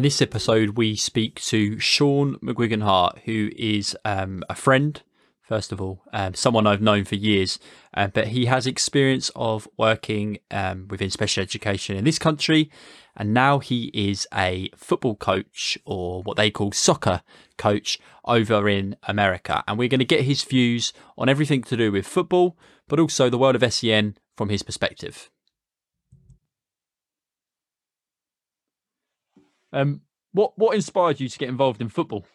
this episode, we speak to Sean McGuigan-Hart, who is a friend, first of all, someone I've known for years, but he has experience of working within special education in this country, and now he is a football coach, or what they call soccer coach, over in America. And we're going to get his views on everything to do with football, but also the world of SEN from his perspective. What inspired you to get involved in football?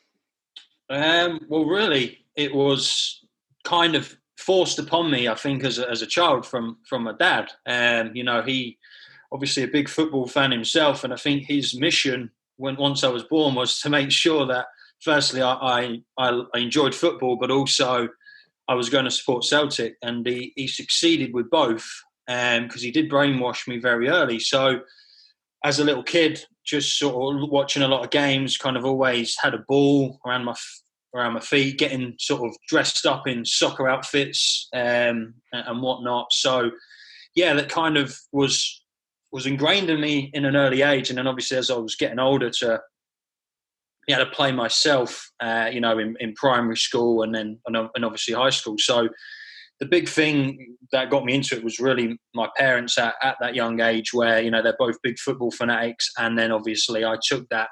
Well, really, it was kind of forced upon me, I think, as a child from my dad. He obviously a big football fan himself, and I think his mission once I was born was to make sure that firstly I enjoyed football, but also I was going to support Celtic, and he succeeded with both because he did brainwash me very early. So as a little kid, just sort of watching a lot of games, kind of always had a ball around my feet, getting sort of dressed up in soccer outfits and whatnot. So, yeah, that kind of was ingrained in me in an early age. And then obviously as I was getting older to play myself, in primary school and obviously high school. So the big thing that got me into it was really my parents at that young age where, they're both big football fanatics. And then obviously I took that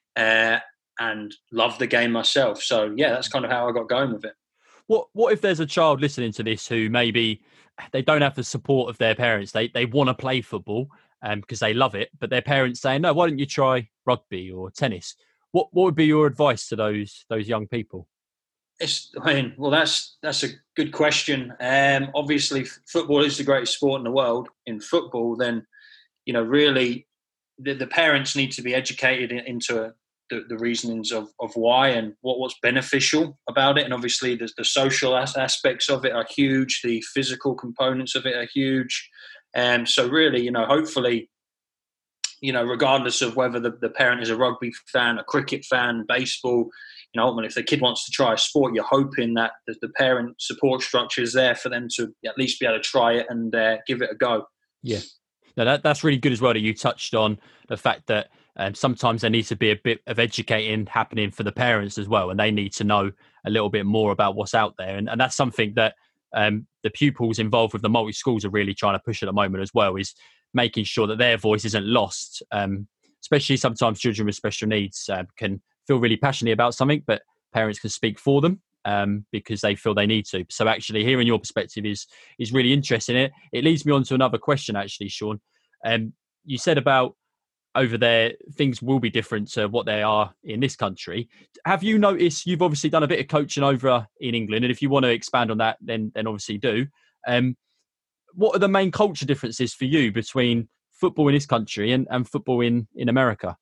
and loved the game myself. So, yeah, that's kind of how I got going with it. What if there's a child listening to this who maybe they don't have the support of their parents? They want to play football because they love it, but their parents saying, no, why don't you try rugby or tennis? What would be your advice to those young people? That's a good question. Obviously, football is the greatest sport in the world. In football, then, really the parents need to be educated into the reasonings of why and what's beneficial about it. And obviously, the social aspects of it are huge. The physical components of it are huge. So really, hopefully, regardless of whether the parent is a rugby fan, a cricket fan, baseball, ultimately, if the kid wants to try a sport, you're hoping that the parent support structure is there for them to at least be able to try it and give it a go. Yeah. No, that's really good as well that you touched on the fact that sometimes there needs to be a bit of educating happening for the parents as well, and they need to know a little bit more about what's out there. And that's something that the pupils involved with the multi-schools are really trying to push at the moment as well, is making sure that their voice isn't lost. Especially sometimes children with special needs can feel really passionate about something, but parents can speak for them because they feel they need to. So actually hearing your perspective is really interesting. It leads me on to another question, actually, Sean. You said about over there, things will be different to what they are in this country. Have you noticed, you've obviously done a bit of coaching over in England, and if you want to expand on that, then obviously do. What are the main culture differences for you between football in this country and football in America?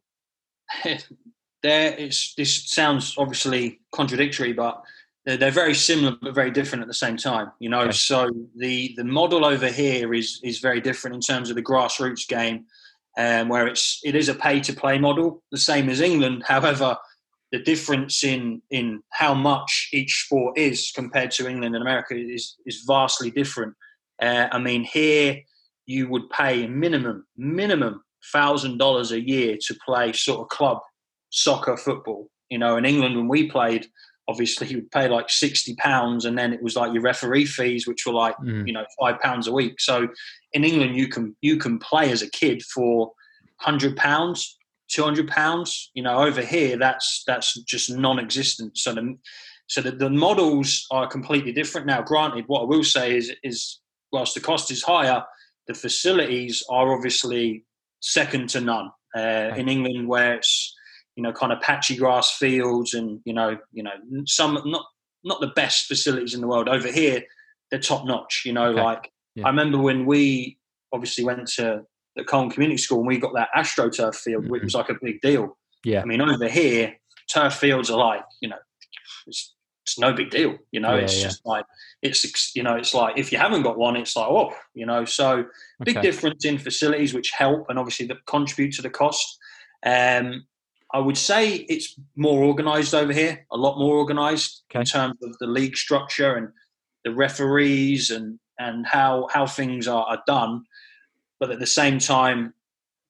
This sounds obviously contradictory, but they're very similar but very different at the same time. Okay. So the model over here is very different in terms of the grassroots game, where it is a pay to play model, the same as England. However, the difference in how much each sport is compared to England and America is vastly different. Here you would pay minimum $1,000 a year to play sort of club soccer football. In England, when we played, obviously you would pay like £60, and then it was like your referee fees, which were like £5 a week. So in England, you can play as a kid for £100, £200. Over here, that's just non-existent. So the models are completely different. Now, granted, what I will say is whilst the cost is higher, the facilities are obviously second to none. In England, where it's kind of patchy grass fields and some not the best facilities in the world. Over here, they're top notch. I remember when we obviously went to the Colne Community School and we got that AstroTurf field, which was like a big deal. Yeah. Over here, turf fields are like it's no big deal. Just like it's like if you haven't got one, it's like So big difference in facilities which help and obviously that contribute to the cost. I would say it's more organised over here, a lot more organised in terms of the league structure and the referees and how things are done. But at the same time,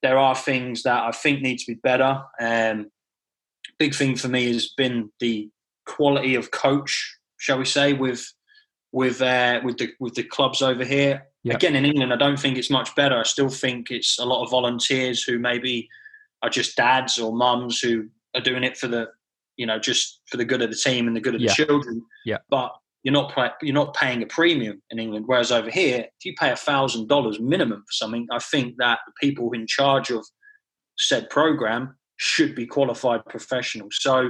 there are things that I think need to be better. Big thing for me has been the quality of coach, shall we say, with the clubs over here. Yep. Again, in England, I don't think it's much better. I still think it's a lot of volunteers who maybe are just dads or mums who are doing it for the, just for the good of the team and the good of the children. Yeah. But you're not paying a premium in England. Whereas over here, if you pay $1,000 minimum for something, I think that the people in charge of said program should be qualified professionals. So,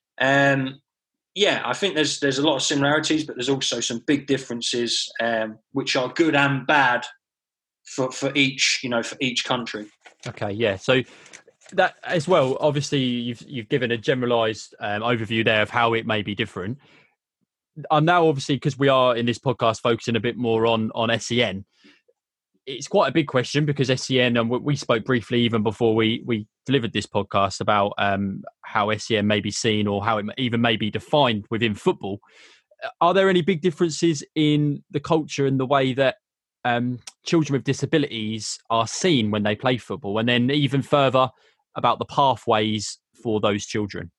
I think there's a lot of similarities, but there's also some big differences, which are good and bad for each country. Okay, yeah. So that as well, obviously you've given a generalised overview there of how it may be different. I'm now obviously, because we are in this podcast focusing a bit more on SEN. It's quite a big question because SEN, and we spoke briefly even before we delivered this podcast about how SEN may be seen or how it even may be defined within football. Are there any big differences in the culture and the way that children with disabilities are seen when they play football? And then even further about the pathways for those children?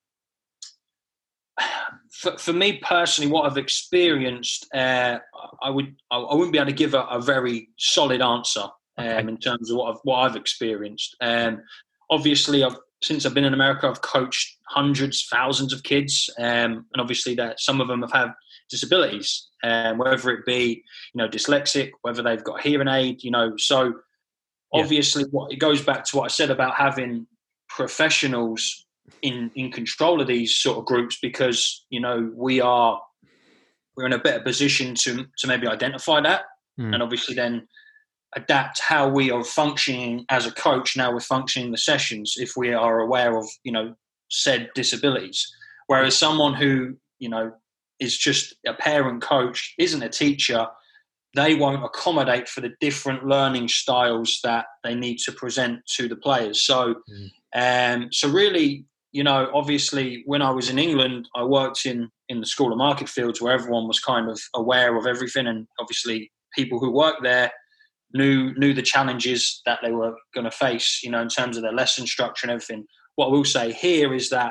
For me personally, what I've experienced, I wouldn't be able to give a very solid answer in terms of what I've experienced. Obviously, since I've been in America, I've coached hundreds, thousands of kids, and obviously that some of them have had disabilities, whether it be dyslexic, whether they've got a hearing aid, So obviously, it goes back to what I said about having professionals in control of these sort of groups, because we're in a better position to maybe identify that and obviously then adapt how we are functioning as a coach. Now we're functioning the sessions if we are aware of said disabilities, whereas someone who is just a parent coach, isn't a teacher, they won't accommodate for the different learning styles that they need to present to the players. So so really, obviously when I was in England, I worked in the School of Market Fields, where everyone was kind of aware of everything, and obviously people who worked there knew the challenges that they were going to face, in terms of their lesson structure and everything. What I will say here is that,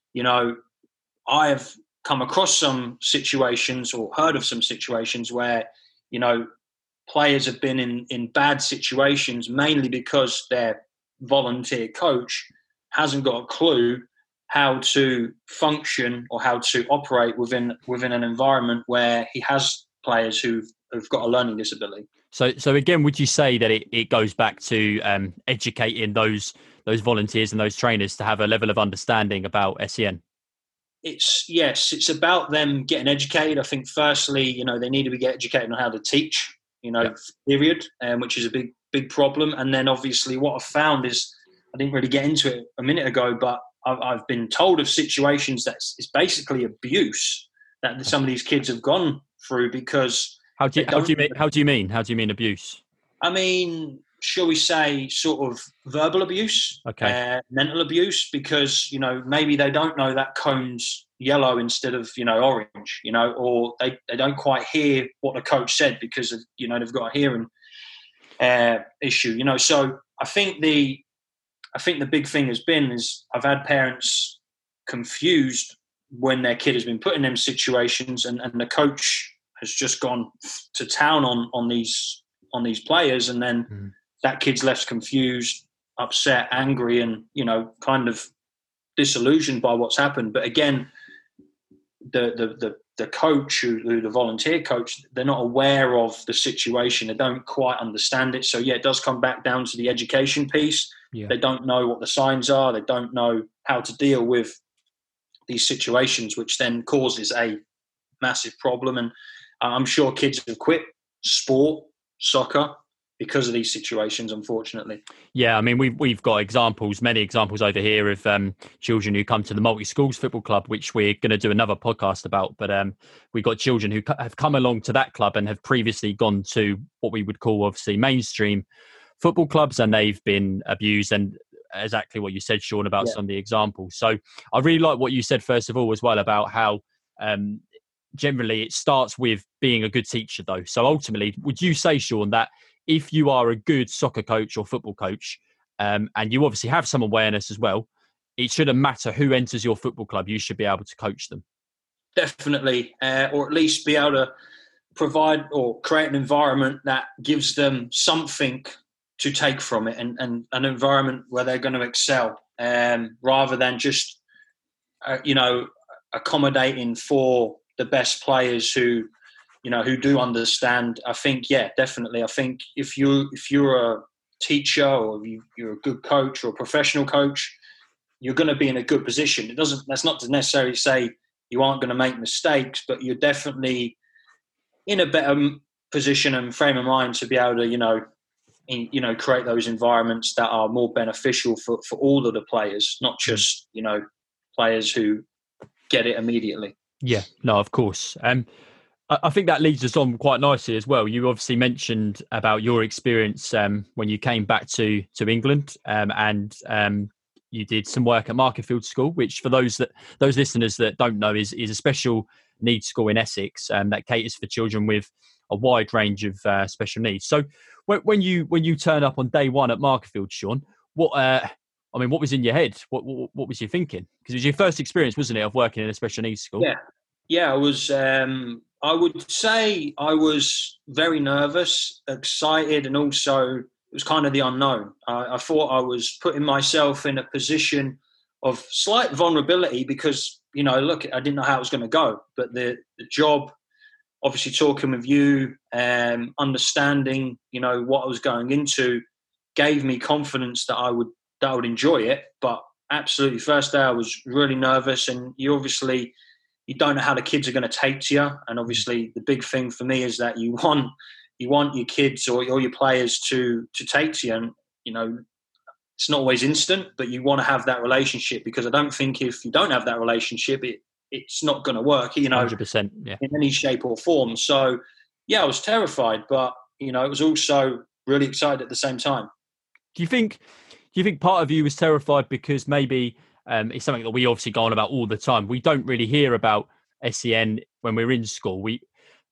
I have come across some situations or heard of some situations where, players have been in bad situations, mainly because their volunteer coach hasn't got a clue how to function or how to operate within an environment where he has players who've got a learning disability. So again, would you say that it goes back to educating those volunteers and those trainers to have a level of understanding about SEN? It's about them getting educated. I think firstly, they need to be get educated on how to teach, period, which is a big problem. And then obviously what I've found is, I didn't really get into it a minute ago, but I've been told of situations that it's basically abuse that some of these kids have gone through because. How do you mean abuse? I mean, shall we say, sort of verbal abuse, mental abuse, because maybe they don't know that cone's yellow instead of orange, or they don't quite hear what the coach said because of they've got a hearing issue, So I think the big thing has been is I've had parents confused when their kid has been put in them situations, and the coach has just gone to town on these players, and then that kid's left confused, upset, angry, and kind of disillusioned by what's happened. But again, the coach, who the volunteer coach, they're not aware of the situation. They don't quite understand it. So it does come back down to the education piece. Yeah. They don't know what the signs are. They don't know how to deal with these situations, which then causes a massive problem. And I'm sure kids have quit sport, soccer, because of these situations, unfortunately. Yeah, I mean, we've got many examples over here of children who come to the multi-schools football club, which we're going to do another podcast about. But we've got children who have come along to that club and have previously gone to what we would call, obviously, mainstream football clubs, and they've been abused, and exactly what you said, Sean, about some of the examples. So I really like what you said, first of all, as well, about how generally it starts with being a good teacher, though. So ultimately, would you say, Sean, that if you are a good soccer coach or football coach, and you obviously have some awareness as well, it shouldn't matter who enters your football club. You should be able to coach them. Definitely, or at least be able to provide or create an environment that gives them something to take from it, and an environment where they're going to excel, rather than just accommodating for the best players who do understand. I think, definitely. I think if you're a teacher, or you're a good coach or a professional coach, you're going to be in a good position. That's not to necessarily say you aren't going to make mistakes, but you're definitely in a better position and frame of mind to be able to, create those environments that are more beneficial for all of the players, not just, players who get it immediately. Yeah, no, of course. I think that leads us on quite nicely as well. You obviously mentioned about your experience when you came back to England, and you did some work at Markerfield School, which for those listeners that don't know is a special needs school in Essex that caters for children with a wide range of special needs. So when you turn up on day one at Markerfield, Sean, what was in your head? What was you thinking? Because it was your first experience, wasn't it, of working in a special needs school? Yeah. I was. I would say I was very nervous, excited, and also it was kind of the unknown. I thought I was putting myself in a position of slight vulnerability because, look, I didn't know how it was going to go. But the job, obviously talking with you, understanding, what I was going into, gave me confidence that I would enjoy it. But absolutely, first day I was really nervous, and you don't know how the kids are going to take to you. And obviously the big thing for me is that you want your kids or your players to take to you. And, it's not always instant, but you want to have that relationship, because I don't think if you don't have that relationship, it's not going to work, 100%, yeah, in any shape or form. So, I was terrified, but, it was also really excited at the same time. Do you think part of you was terrified because maybe it's something that we obviously go on about all the time? We don't really hear about SEN when we're in school. We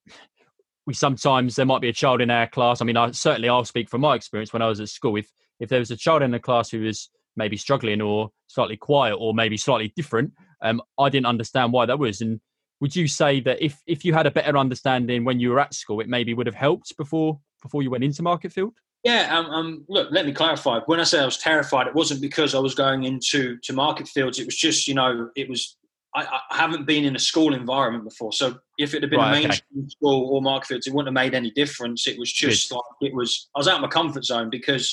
sometimes, there might be a child in our class. I mean, I'll speak from my experience when I was at school. If there was a child in the class who was maybe struggling or slightly quiet or maybe slightly different, I didn't understand why that was. And would you say that if you had a better understanding when you were at school, it maybe would have helped before you went into Markerfield? Yeah, look, let me clarify. When I say I was terrified, it wasn't because I was going into Markerfields. It was just, I haven't been in a school environment before. So if it had been a mainstream school or Markerfields, it wouldn't have made any difference. It was just I was out of my comfort zone, because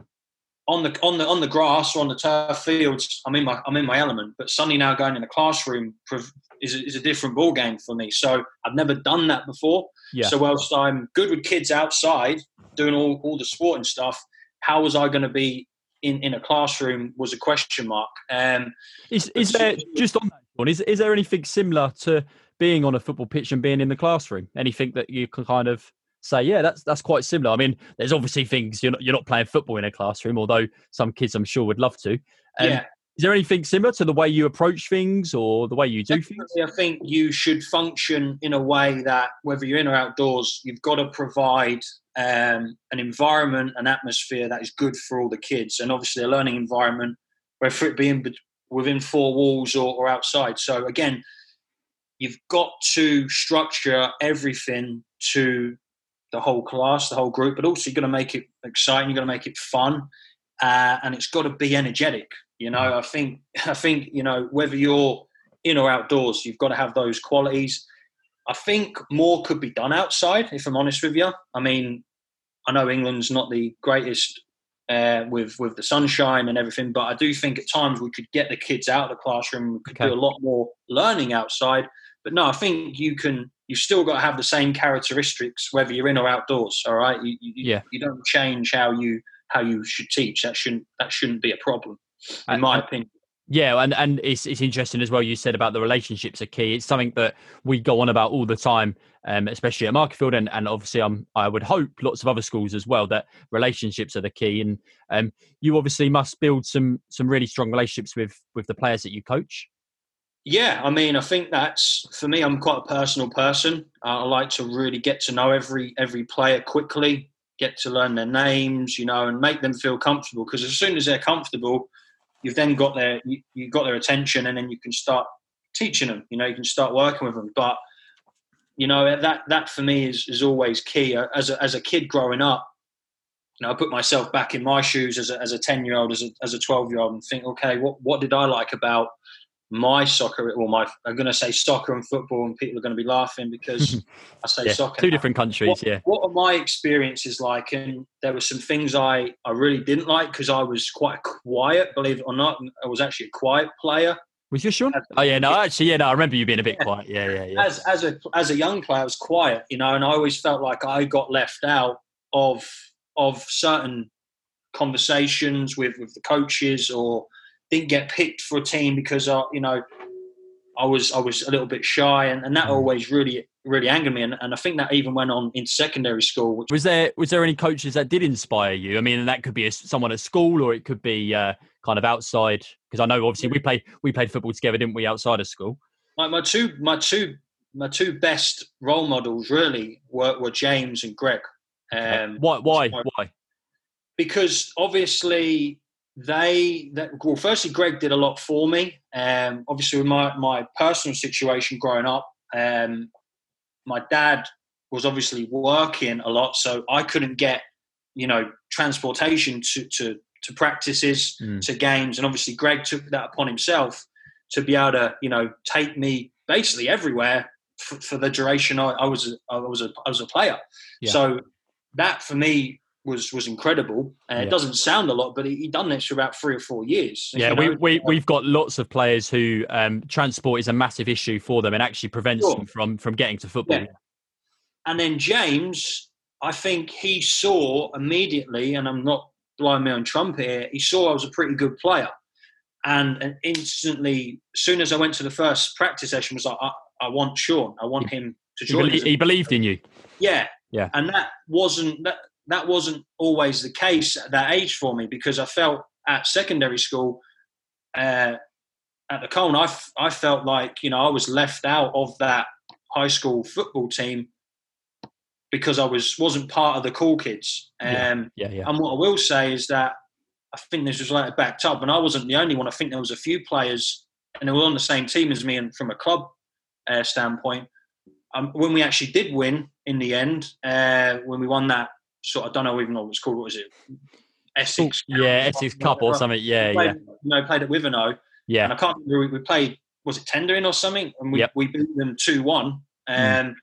on the grass or on the turf fields, I'm in my element. But suddenly now going in a classroom is a different ball game for me. So I've never done that before. Yeah. So whilst I'm good with kids outside doing all the sporting stuff, how was I going to be in a classroom was a question mark. Is there, just on that one, is there anything similar to being on a football pitch and being in the classroom? Anything that you can kind of say, yeah, that's quite similar? I mean, there's obviously things you're not playing football in a classroom, although some kids I'm sure would love to. Is there anything similar to the way you approach things or the way you do things? I think you should function in a way that, whether you're in or outdoors, you've got to provide an environment, an atmosphere that is good for all the kids, and obviously a learning environment, whether it be within four walls or outside. So again, you've got to structure everything to the whole class, the whole group, but also you've got to make it exciting, you've got to make it fun, and it's got to be energetic. I think whether you're in or outdoors, you've got to have those qualities. I think more could be done outside, if I'm honest with you. I mean, I know England's not the greatest with the sunshine and everything, but I do think at times we could get the kids out of the classroom. We could do a lot more learning outside. But no, I think you've still got to have the same characteristics whether you're in or outdoors. All right, you don't change how you should teach. That shouldn't be a problem, in my opinion. Yeah, and it's interesting as well. You said about the relationships are key. It's something that we go on about all the time, especially at Markerfield, and obviously I would hope lots of other schools as well, that relationships are the key. And you obviously must build some really strong relationships with the players that you coach. Yeah, I mean, I think that's, for me, I'm quite a personal person. I like to really get to know every player quickly. get to learn their names, and make them feel comfortable. Because as soon as they're comfortable, you've then got you've got their attention, and then you can start teaching them. You can start working with them. But that for me is always key. As a kid growing up, I put myself back in my shoes as a 10-year-old, as a 12-year-old, and think, okay, what did I like about my soccer? Well, I'm going to say soccer and football, and people are going to be laughing because I say soccer. Two different countries, What are my experiences like? And there were some things I really didn't like because I was quite quiet, believe it or not. I was actually a quiet player. Was you, Sean? Oh, yeah, no, actually, I remember you being a bit quiet. Yeah. As a young player, I was quiet, and I always felt like I got left out of certain conversations with the coaches, or didn't get picked for a team because I was a little bit shy, and that always really angered me, and I think that even went on in secondary school. Was there any coaches that did inspire you? I mean, that could be someone at school, or it could be kind of outside. Because I know obviously we played football together, didn't we, outside of school? My two best role models really were James and Greg. Why? Because obviously firstly, Greg did a lot for me. Obviously, with my personal situation growing up, my dad was obviously working a lot, so I couldn't get, transportation to practices, to games, and obviously Greg took that upon himself to be able to, take me basically everywhere for the duration I was a player. Yeah. So that for me was incredible. It doesn't sound a lot, but he done this for about 3 or 4 years. Yeah, we've got lots of players who transport is a massive issue for them and actually prevents them from getting to football. Yeah. And then James, I think he saw immediately, and I'm not blowing my own trumpet here, he saw I was a pretty good player. And instantly, as soon as I went to the first practice session, was like, I want Sean. I want him to join us. He believed in you. Yeah. And that wasn't always the case at that age for me, because I felt at secondary school, at the Colne, I felt like, I was left out of that high school football team because I wasn't part of the cool kids. And what I will say is that I think this was later backed up, and I wasn't the only one. I think there was a few players, and they were on the same team as me, and from a club standpoint, when we actually did win in the end, when we won that sort of, I don't know even know what it's called. What was it? Essex. Essex Cup or something. Played at Withenow. Yeah. And I can't remember, we played, was it Tendering or something? And we beat them 2-1. And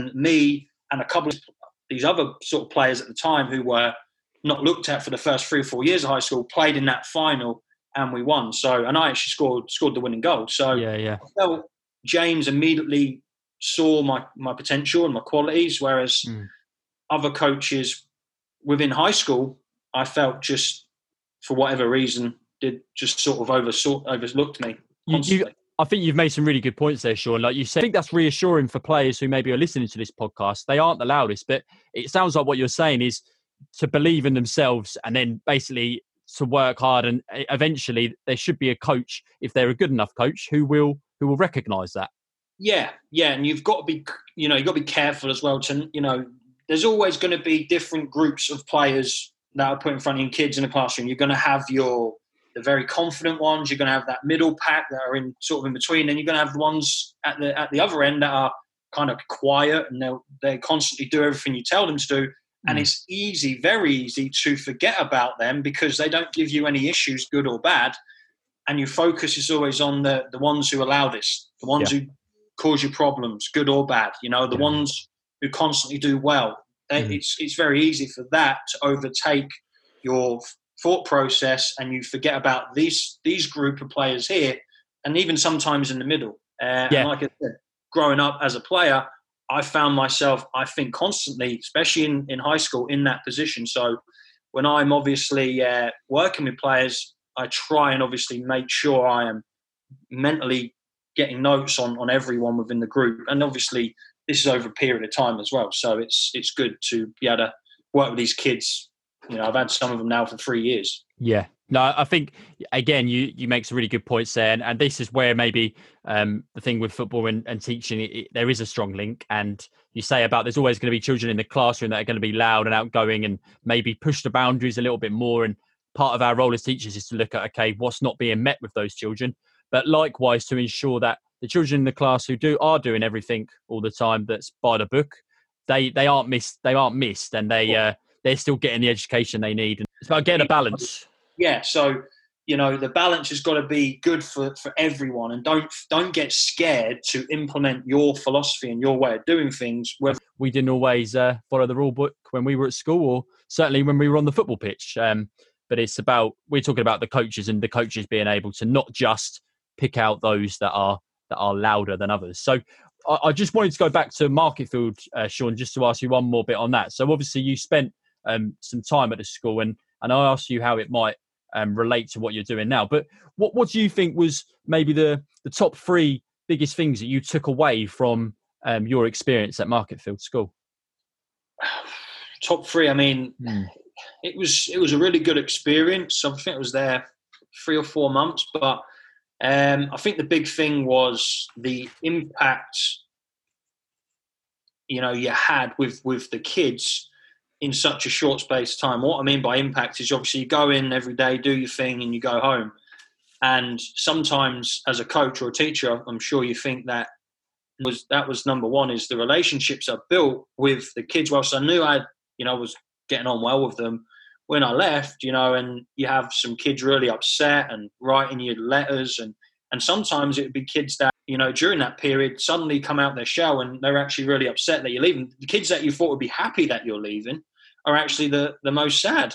me and a couple of these other sort of players at the time who were not looked at for the first 3 or 4 years of high school played in that final, and we won. So, and I actually scored the winning goal. So I felt James immediately saw my potential and my qualities, whereas other coaches within high school, I felt just for whatever reason did just sort of overlooked me constantly. I think you've made some really good points there, Sean. Like you said, I think that's reassuring for players who maybe are listening to this podcast. They aren't the loudest, but it sounds like what you're saying is to believe in themselves and then basically to work hard, and eventually there should be a coach, if they're a good enough coach, who will recognise that. Yeah, and you've got to be, you've got to be careful as well. There's always going to be different groups of players that are put in front of kids in a classroom. You're going to have the very confident ones. You're going to have that middle pack that are in sort of in between, and you're going to have the ones at the other end that are kind of quiet, and they constantly do everything you tell them to do. And it's easy, very easy to forget about them because they don't give you any issues, good or bad. And your focus is always on the ones who allow this, the ones who cause you problems, good or bad, the ones who constantly do well. It's very easy for that to overtake your thought process, and you forget about these group of players here, and even sometimes in the middle. And like I said, growing up as a player, I found myself, I think, constantly, especially in high school, in that position. So when I'm obviously working with players, I try and obviously make sure I am mentally getting notes on everyone within the group. And obviously this is over a period of time as well. So it's good to be able to work with these kids. I've had some of them now for 3 years. Yeah. No, I think again, you make some really good points there, and this is where maybe the thing with football and teaching, there is a strong link. And you say about there's always going to be children in the classroom that are going to be loud and outgoing, and maybe push the boundaries a little bit more. And part of our role as teachers is to look at, okay, what's not being met with those children, but likewise to ensure that the children in the class who are doing everything all the time that's by the book, they aren't missed, and they're still getting the education they need. And it's about getting a balance. Yeah, so the balance has got to be good for everyone, and don't get scared to implement your philosophy and your way of doing things. We didn't always follow the rule book when we were at school, or certainly when we were on the football pitch. But it's about, we're talking about the coaches, and the coaches being able to not just pick out those that are louder than others. So I just wanted to go back to Marketfield, Sean, just to ask you one more bit on that. So obviously you spent some time at the school, and I asked you how it might relate to what you're doing now. But what do you think was maybe the top three biggest things that you took away from your experience at Marketfield School? Top three, I mean, it was a really good experience. I think it was there 3 or 4 months, but I think the big thing was the impact you had with the kids in such a short space of time. What I mean by impact is obviously you go in every day, do your thing, and you go home. And sometimes as a coach or a teacher, I'm sure you think that was number one, is the relationships I built with the kids. Whilst I knew I was getting on well with them, when I left, and you have some kids really upset and writing you letters, and sometimes it would be kids that, during that period suddenly come out their shell and they're actually really upset that you're leaving. The kids that you thought would be happy that you're leaving are actually the most sad.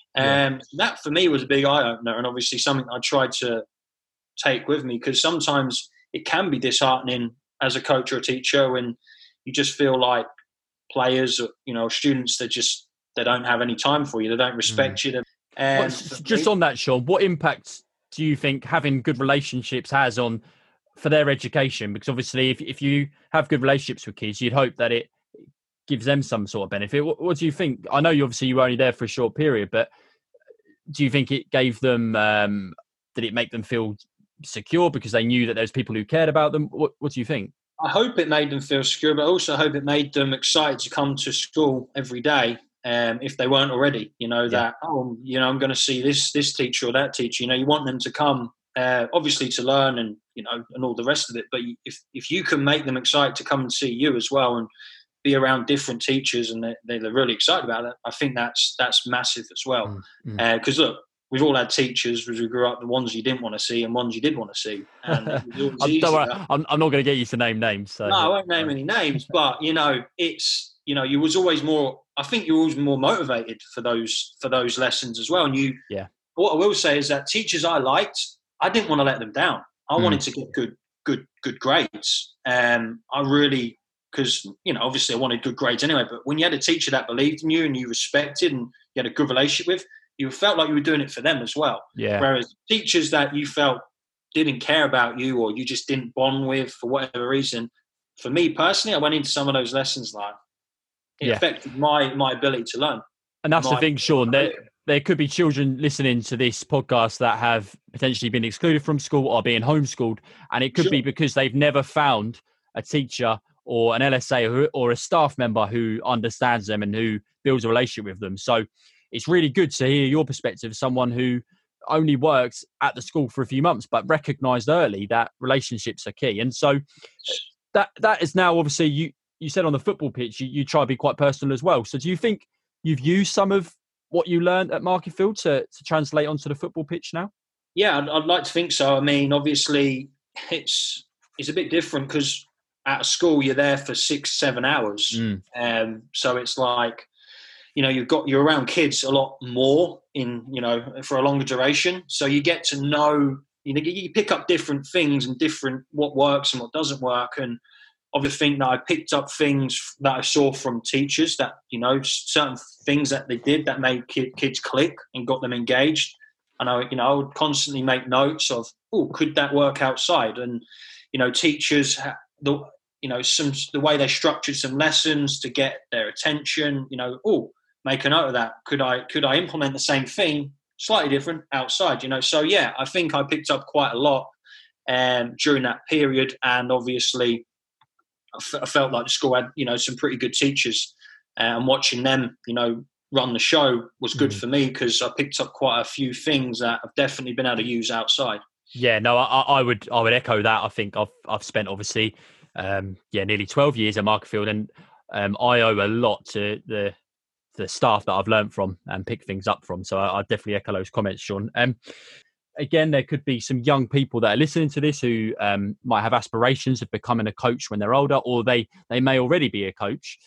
That for me was a big eye-opener, and obviously something I tried to take with me, because sometimes it can be disheartening as a coach or a teacher when you just feel like players or students that they don't have any time for you, they don't respect you. Just on that, Sean, what impact do you think having good relationships has for their education? Because obviously if you have good relationships with kids, you'd hope that it gives them some sort of benefit. What do you think? I know you were only there for a short period, but do you think it gave them, did it make them feel secure because they knew that there's people who cared about them? What do you think? I hope it made them feel secure, but also I hope it made them excited to come to school every day. If they weren't already, that, I'm going to see this teacher or that teacher. You want them to come, obviously to learn and, and all the rest of it. But if you can make them excited to come and see you as well and be around different teachers, and they're really excited about it, I think that's massive as well. Because look, we've all had teachers as we grew up, the ones you didn't want to see and ones you did want to see. And don't worry, I'm not going to get you to name names. So. No, I won't name any names, but it's you was always more. I think you're always more motivated for those lessons as well. And what I will say is that teachers I liked, I didn't want to let them down. I wanted to get good grades. I really, because obviously I wanted good grades anyway. But when you had a teacher that believed in you and you respected and you had a good relationship with, you felt like you were doing it for them as well. Yeah. Whereas teachers that you felt didn't care about you or you just didn't bond with for whatever reason, for me personally, I went into some of those lessons like it affected my ability to learn. And that's the thing, Sean. There could be children listening to this podcast that have potentially been excluded from school or being homeschooled, and it could be because they've never found a teacher or an LSA or a staff member who understands them and who builds a relationship with them. So it's really good to hear your perspective, someone who only worked at the school for a few months, but recognised early that relationships are key. And so that is now obviously, you said on the football pitch, you try to be quite personal as well. So do you think you've used some of what you learned at Marketfield to translate onto the football pitch now? Yeah, I'd like to think so. I mean, obviously it's a bit different because at a school you're there for 6-7 hours. So it's like, you're around kids a lot more for a longer duration. So you get to know, you pick up different things and different what works and what doesn't work. And obviously think that I picked up things that I saw from teachers that, certain things that they did that made kids click and got them engaged. And I would constantly make notes of, could that work outside? And, teachers, the way they structured some lessons to get their attention, make a note of that. Could I implement the same thing slightly different outside, So, yeah, I think I picked up quite a lot during that period. And obviously, I felt like the school had, some pretty good teachers. And watching them, run the show was good for me because I picked up quite a few things that I've definitely been able to use outside. Yeah, no, I would echo that. I think I've spent obviously nearly 12 years at Markerfield, and I owe a lot to the staff that I've learned from and picked things up from. So I definitely echo those comments, Sean. Again, there could be some young people that are listening to this who might have aspirations of becoming a coach when they're older, or they may already be a coach.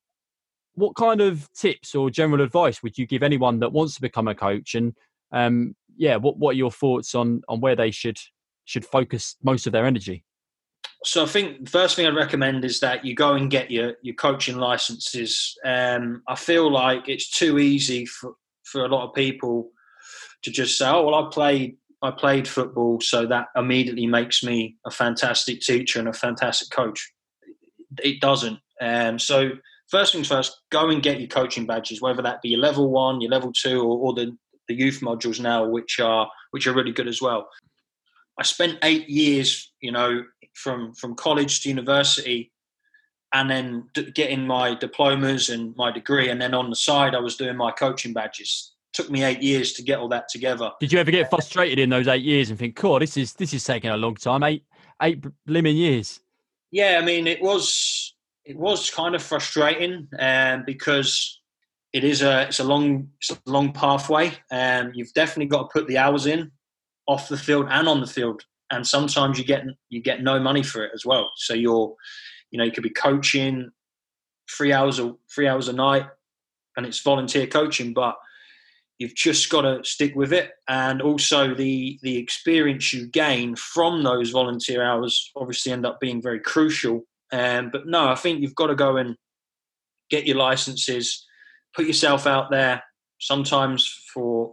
What kind of tips or general advice would you give anyone that wants to become a coach? And what are your thoughts on where they should focus most of their energy? So I think the first thing I'd recommend is that you go and get your coaching licenses. I feel like it's too easy for a lot of people to just say, "Oh, well, I played football, so that immediately makes me a fantastic teacher and a fantastic coach." It doesn't. So first things first, go and get your coaching badges, whether that be your level 1, your level 2, or the youth modules now, which are really good as well. I spent 8 years, from college to university, and then getting my diplomas and my degree, and then on the side I was doing my coaching badges. It took me 8 years to get all that together. Did you ever get frustrated in those 8 years and think, "God, this is taking a long time"? Eight blimmin' years. Yeah, I mean, it was kind of frustrating, because it's a long pathway. You've definitely got to put the hours in, off the field and on the field, and sometimes you get no money for it as well. So you could be coaching 3 hours a night, and it's volunteer coaching, but you've just got to stick with it. And also the experience you gain from those volunteer hours obviously end up being very crucial. But no, I think you've got to go and get your licenses, put yourself out there, sometimes for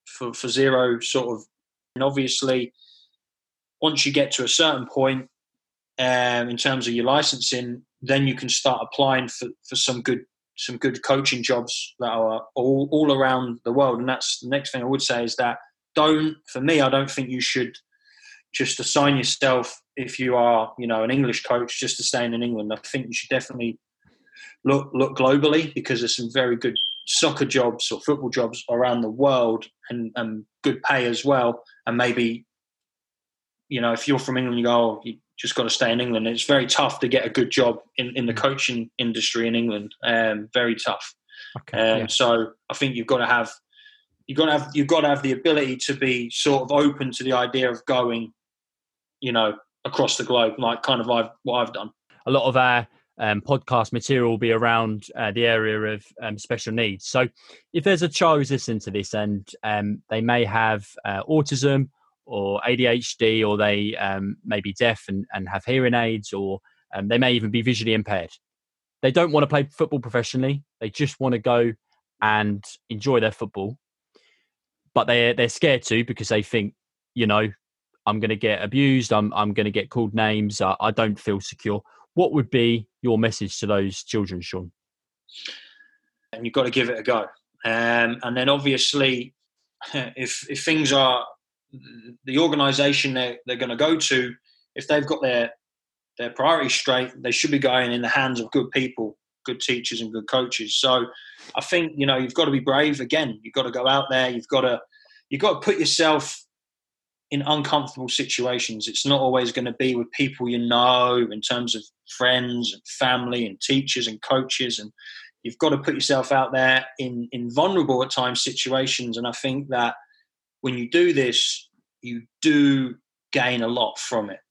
zero sort of. And obviously, once you get to a certain point in terms of your licensing, then you can start applying for some good coaching jobs that are all around the world. And that's the next thing I would say is that I don't think you should just assign yourself, if you are, an English coach, just to stay in England. I think you should definitely look globally, because there's some very good soccer jobs or football jobs around the world, and good pay as well. And maybe, if you're from England, you go, "Oh, you just got to stay in England." It's very tough to get a good job in the coaching industry in England. Very tough. Okay, yeah. So I think you've got to have the ability to be sort of open to the idea of going, across the globe, like kind of what I've done. A lot of our podcast material will be around the area of special needs. So if there's a child who's listening to this and they may have autism or ADHD, or they may be deaf and have hearing aids, or they may even be visually impaired. They don't want to play football professionally. They just want to go and enjoy their football. But they're scared to, because they think, I'm going to get abused. I'm going to get called names. I don't feel secure. What would be your message to those children, Sean? And you've got to give it a go. And then obviously, if things are the organisation they're going to go to, if they've got their priorities straight, they should be going in the hands of good people, good teachers and good coaches. So I think, you've got to be brave. Again, you've got to go out there. You've got to put yourself in uncomfortable situations. It's not always going to be with people in terms of friends and family and teachers and coaches. And you've got to put yourself out there in vulnerable at times situations. And I think that when you do this, you do gain a lot from it.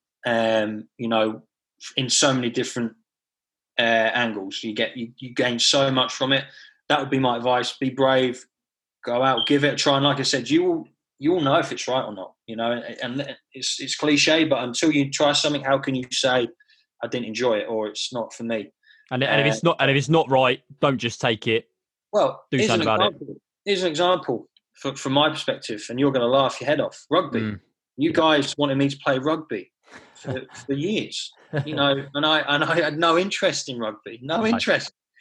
In so many different angles, you gain so much from it. That would be my advice. Be brave, go out, give it a try. And like I said, you will know if it's right or not, and it's cliche, but until you try something, how can you say I didn't enjoy it, or it's not for me? And if it's not right, don't just take it. Well, do something about it. Here's an example from my perspective, and you're going to laugh your head off. Rugby. You guys wanted me to play rugby for years, and I had no interest in rugby, no interest.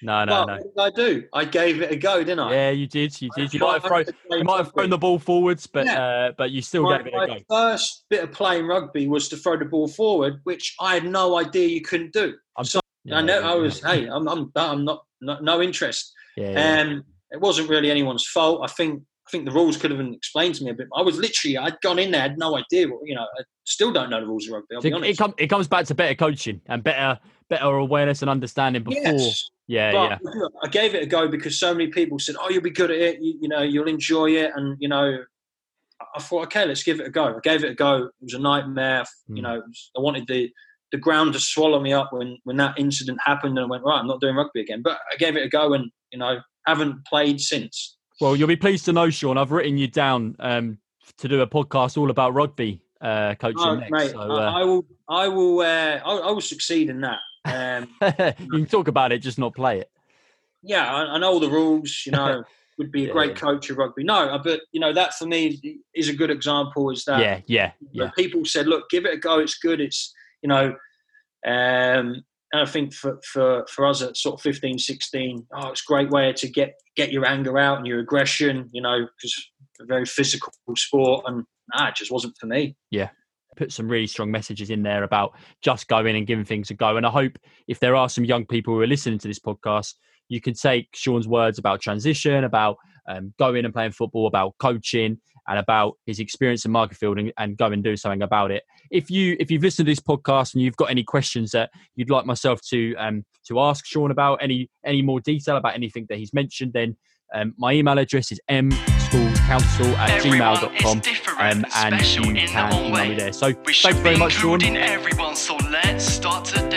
No. What did I do? I gave it a go, didn't I? Yeah, you did. You might have thrown the ball forwards, but you still gave it a go. My first bit of playing rugby was to throw the ball forward, which I had no idea you couldn't do. I'm not no interest. It wasn't really anyone's fault. I think the rules could have been explained to me a bit. I'd gone in there, had no idea. I still don't know the rules of rugby. I'll be honest. It comes back to better coaching and better awareness and understanding before. Yes. Yeah. Look, I gave it a go because so many people said, "Oh, you'll be good at it. You'll enjoy it." And I thought, okay, let's give it a go. I gave it a go. It was a nightmare. I wanted the ground to swallow me up when that incident happened, and I went, right, I'm not doing rugby again. But I gave it a go, and haven't played since. Well, you'll be pleased to know, Sean, I've written you down to do a podcast all about rugby coaching next. Mate, so, I will succeed in that. You can talk about it, just not play it. Yeah, I know all the rules. Would be a great coach of rugby. No, but that for me is a good example. Is that people said, look, give it a go. It's good. It's and I think for us at sort of 15, 16, it's a great way to get your anger out and your aggression. Because it's a very physical sport, and it just wasn't for me. Yeah. Put some really strong messages in there about just going and giving things a go. And I hope if there are some young people who are listening to this podcast, you can take Sean's words about transition, about going and playing football, about coaching, and about his experience in Markerfield and go and do something about it. If you've listened to this podcast and you've got any questions that you'd like myself to ask Sean about, any more detail about anything that he's mentioned, then my email address is mschoolcouncil@gmail.com and you can email me there. So thanks very much, Sean. Everyone, so let's start to